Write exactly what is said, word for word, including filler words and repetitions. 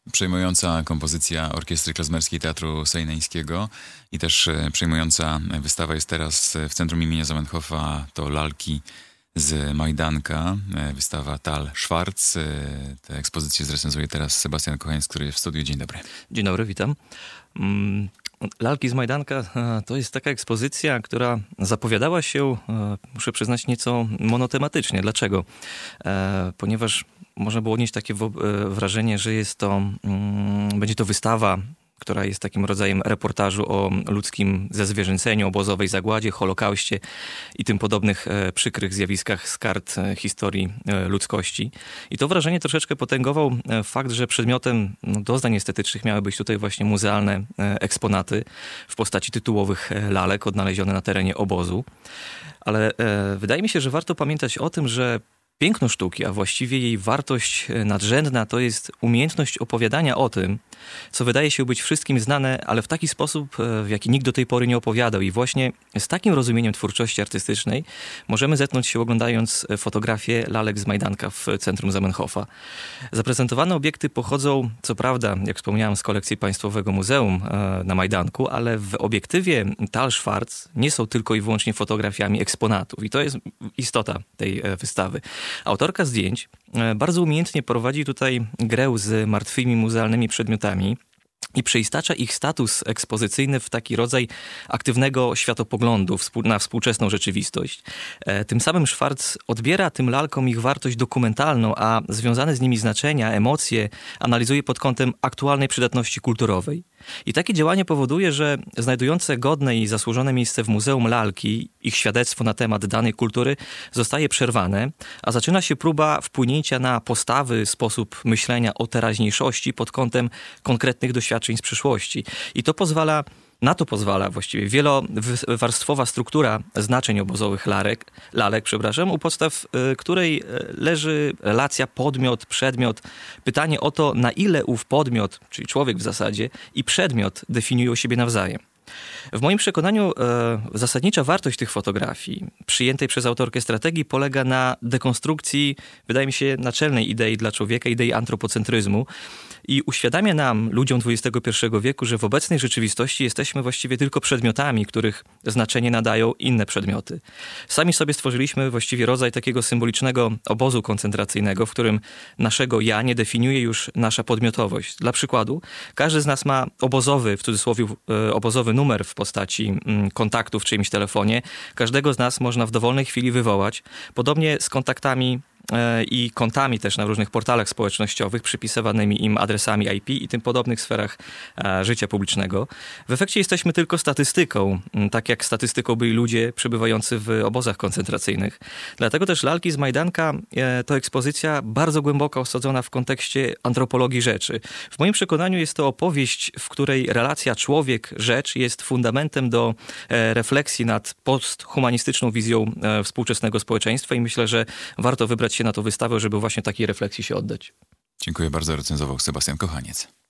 Przejmująca kompozycja Orkiestry Klezmerskiej Teatru Sejneńskiego i też przejmująca wystawa jest teraz w Centrum imienia Zamenhofa. To lalki z Majdanka, wystawa Tal Schwarz. Tę ekspozycję zrecenzuje teraz Sebastian Kochaniec, który jest w studiu. Dzień dobry. Dzień dobry, witam. Lalki z Majdanka to jest taka ekspozycja, która zapowiadała się, muszę przyznać, nieco monotematycznie. Dlaczego? Ponieważ można było odnieść takie wrażenie, że jest to, będzie to wystawa, która jest takim rodzajem reportażu o ludzkim zezwierzęceniu, obozowej zagładzie, Holokauście i tym podobnych e, przykrych zjawiskach z kart e, historii e, ludzkości. I to wrażenie troszeczkę potęgował e, fakt, że przedmiotem no, doznań estetycznych miały być tutaj właśnie muzealne e, eksponaty w postaci tytułowych e, lalek odnalezione na terenie obozu. Ale e, wydaje mi się, że warto pamiętać o tym, że piękno sztuki, a właściwie jej wartość nadrzędna, to jest umiejętność opowiadania o tym, co wydaje się być wszystkim znane, ale w taki sposób, w jaki nikt do tej pory nie opowiadał. I właśnie z takim rozumieniem twórczości artystycznej możemy zetknąć się, oglądając fotografię lalek z Majdanka w centrum Zamenhofa. Zaprezentowane obiekty pochodzą, co prawda, jak wspomniałem, z kolekcji Państwowego Muzeum na Majdanku, ale w obiektywie Tal Schwarz nie są tylko i wyłącznie fotografiami eksponatów. I to jest istota tej wystawy. Autorka zdjęć bardzo umiejętnie prowadzi tutaj grę z martwymi muzealnymi przedmiotami i przeistacza ich status ekspozycyjny w taki rodzaj aktywnego światopoglądu na współczesną rzeczywistość. Tym samym Schwarz odbiera tym lalkom ich wartość dokumentalną, a związane z nimi znaczenia, emocje analizuje pod kątem aktualnej przydatności kulturowej. I takie działanie powoduje, że znajdujące godne i zasłużone miejsce w muzeum lalki, ich świadectwo na temat danej kultury zostaje przerwane, a zaczyna się próba wpłynięcia na postawy, sposób myślenia o teraźniejszości pod kątem konkretnych doświadczeń z przyszłości. I to pozwala Na to pozwala właściwie wielowarstwowa struktura znaczeń obozowych lalek, lalek przepraszam, u podstaw y, której leży relacja podmiot-przedmiot. Pytanie o to, na ile ów podmiot, czyli człowiek w zasadzie, i przedmiot definiują siebie nawzajem. W moim przekonaniu e, zasadnicza wartość tych fotografii przyjętej przez autorkę strategii polega na dekonstrukcji, wydaje mi się, naczelnej idei dla człowieka, idei antropocentryzmu i uświadamia nam, ludziom dwudziestego pierwszego wieku, że w obecnej rzeczywistości jesteśmy właściwie tylko przedmiotami, których znaczenie nadają inne przedmioty. Sami sobie stworzyliśmy właściwie rodzaj takiego symbolicznego obozu koncentracyjnego, w którym naszego ja nie definiuje już nasza podmiotowość. Dla przykładu, każdy z nas ma obozowy, w cudzysłowie e, obozowy numer w postaci kontaktu w czyimś telefonie. Każdego z nas można w dowolnej chwili wywołać. Podobnie z kontaktami i kontami też na różnych portalach społecznościowych, przypisywanymi im adresami I P i tym podobnych sferach życia publicznego. W efekcie jesteśmy tylko statystyką, tak jak statystyką byli ludzie przebywający w obozach koncentracyjnych. Dlatego też lalki z Majdanka to ekspozycja bardzo głęboko osadzona w kontekście antropologii rzeczy. W moim przekonaniu jest to opowieść, w której relacja człowiek-rzecz jest fundamentem do refleksji nad posthumanistyczną wizją współczesnego społeczeństwa i myślę, że warto wybrać się na tę wystawę, żeby właśnie takiej refleksji się oddać. Dziękuję bardzo. Recenzował Sebastian Kochaniec.